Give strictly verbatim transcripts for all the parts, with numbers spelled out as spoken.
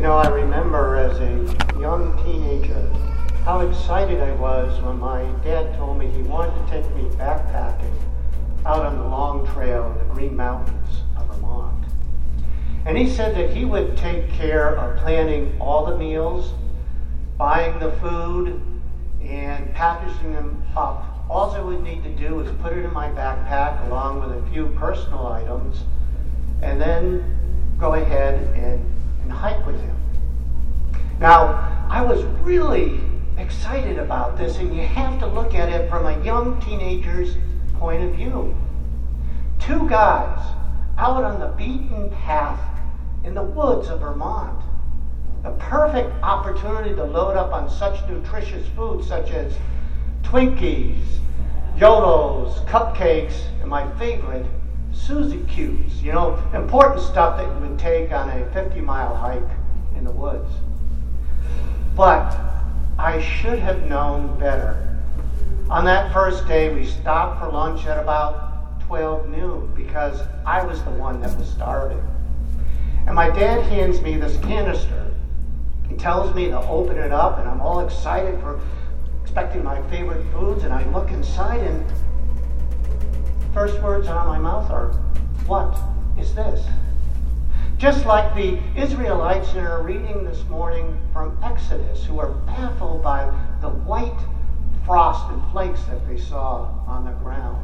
You know, I remember as a young teenager how excited I was when my dad told me he wanted to take me backpacking out on the long trail in the Green Mountains of Vermont. And he said that he would take care of planning all the meals, buying the food, and packaging them up. All I would need to do was put it in my backpack along with a few personal items, and then go ahead and, and hike with him. Now, I was really excited about this, and you have to look at it from a young teenager's point of view. Two guys out on the beaten path in the woods of Vermont. A perfect opportunity to load up on such nutritious foods such as Twinkies, Yolos, cupcakes, and my favorite, Suzy Q's. You know, important stuff that you would take on a fifty-mile hike in the woods. But I should have known better. On that first day, we stopped for lunch at about twelve noon because I was the one that was starving. And my dad hands me this canister. He tells me to open it up, and I'm all excited for expecting my favorite foods, and I look inside, and first words out of my mouth are, "What is this?" Just like the Israelites in our reading this morning from Exodus, who are baffled by the white frost and flakes that they saw on the ground.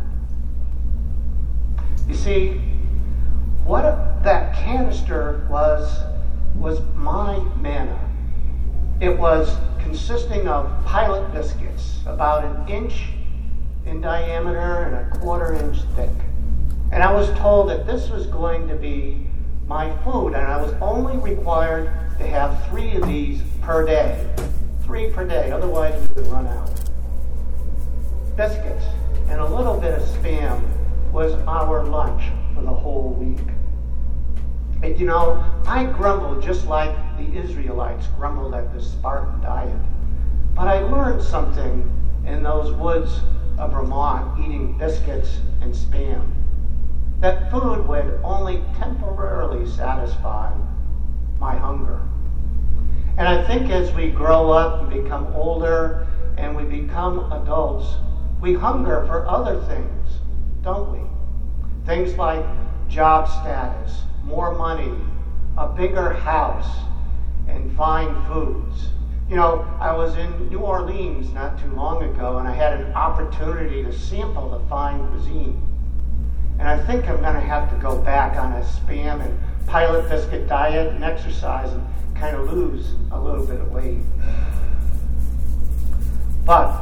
You see, what that canister was, was my manna. It was consisting of pilot biscuits, about an inch in diameter and a quarter inch thick. And I was told that this was going to be my food, and I was only required to have three of these per day. Three per day, otherwise we would run out. Biscuits and a little bit of Spam was our lunch for the whole week. And you know, I grumbled just like the Israelites grumbled at the Spartan diet. But I learned something in those woods of Vermont eating biscuits and Spam. That food would only temporarily satisfy my hunger. And I think as we grow up and become older and we become adults, we hunger for other things, don't we? Things like job status, more money, a bigger house, and fine foods. You know, I was in New Orleans not too long ago, and I had an opportunity to sample the fine cuisine. And I think I'm going to have to go back on a Spam and pilot biscuit diet and exercise and kind of lose a little bit of weight. But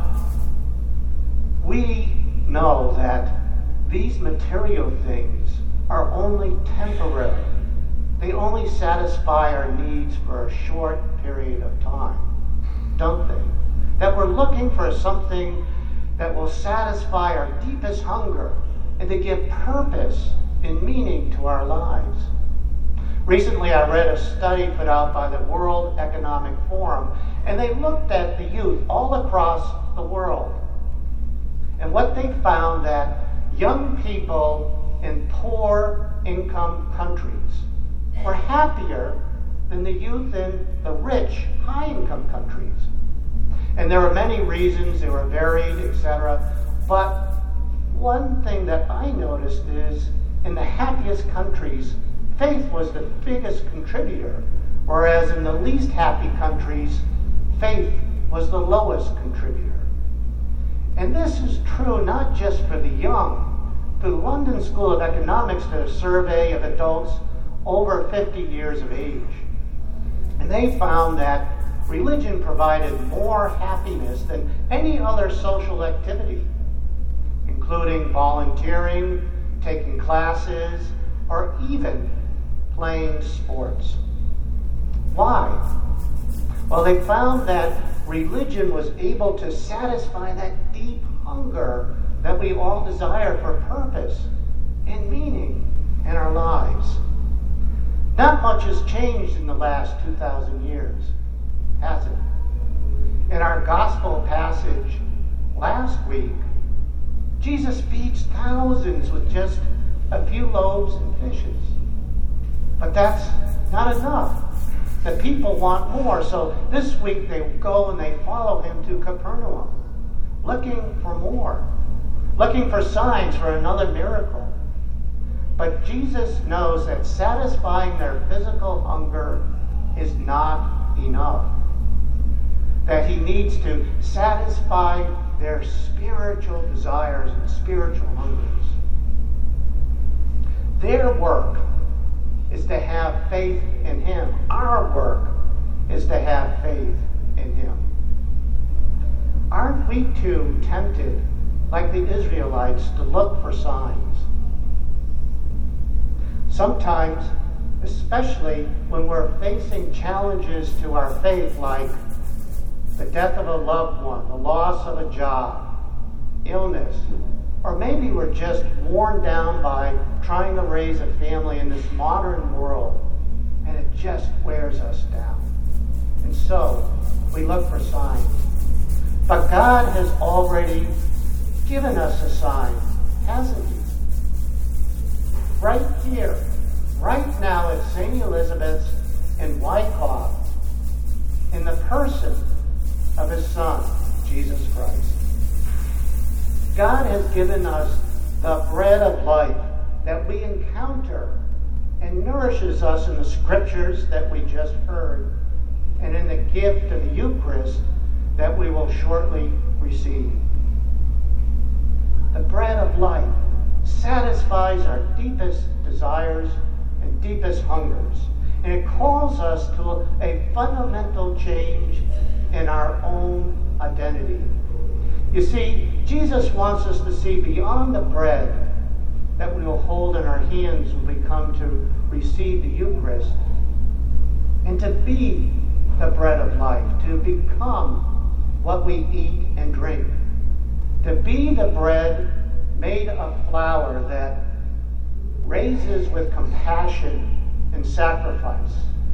we know that these material things are only temporary. They only satisfy our needs for a short period of time, don't they? That we're looking for something that will satisfy our deepest hunger and to give purpose and meaning to our lives. Recently, I read a study put out by the World Economic Forum, and they looked at the youth all across the world. And what they found that young people in poor income countries were happier than the youth in the rich, high income countries. And there were many reasons, they were varied, et cetera. But one thing that I noticed is in the happiest countries, faith was the biggest contributor, whereas in the least happy countries, faith was the lowest contributor. And this is true not just for the young. The London School of Economics did a survey of adults over fifty years of age. And they found that religion provided more happiness than any other social activity, including volunteering, taking classes, or even playing sports. Why? Well, they found that religion was able to satisfy that deep hunger that we all desire for purpose and meaning in our lives. Not much has changed in the last two thousand years, has it? In our gospel passage last week, Jesus feeds thousands with just a few loaves and fishes. But that's not enough. The people want more. So this week they go and they follow him to Capernaum, looking for more, looking for signs for another miracle. But Jesus knows that satisfying their physical hunger is not enough, that he needs to satisfy their spiritual desires and spiritual hungers. Their work is to have faith in him. Our work is to have faith in him. Aren't we too tempted, like the Israelites, to look for signs? Sometimes, especially when we're facing challenges to our faith, like the death of a loved one, the loss of a job, illness, or maybe we're just worn down by trying to raise a family in this modern world, and it just wears us down. And so, we look for signs. But God has already given us a sign, hasn't he? Right here, right now at Saint Elizabeth's in Wyckoff, in the person of his Son, Jesus Christ. God has given us the bread of life that we encounter and nourishes us in the scriptures that we just heard and in the gift of the Eucharist that we will shortly receive. The bread of life satisfies our deepest desires and deepest hungers, and it calls us to a fundamental change in our own identity. You see, Jesus wants us to see beyond the bread that we will hold in our hands when we come to receive the Eucharist, and to be the bread of life, to become what we eat and drink, to be the bread made of flour that raises with compassion and sacrifice,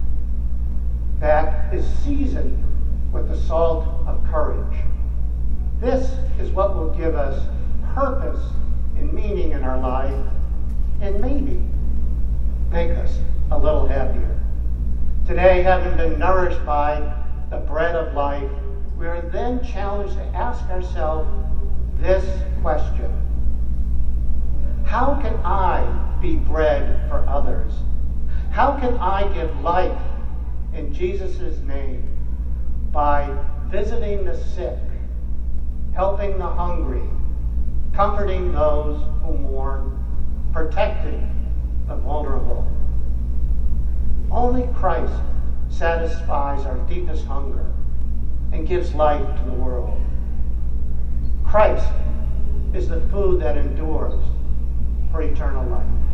that is seasoned with the salt of courage. This is what will give us purpose and meaning in our life, and maybe make us a little happier. Today, having been nourished by the bread of life, we are then challenged to ask ourselves this question: how can I be bread for others? How can I give life in Jesus' name by visiting the sick, helping the hungry, comforting those who mourn, protecting the vulnerable? Only Christ satisfies our deepest hunger and gives life to the world. Christ is the food that endures for eternal life.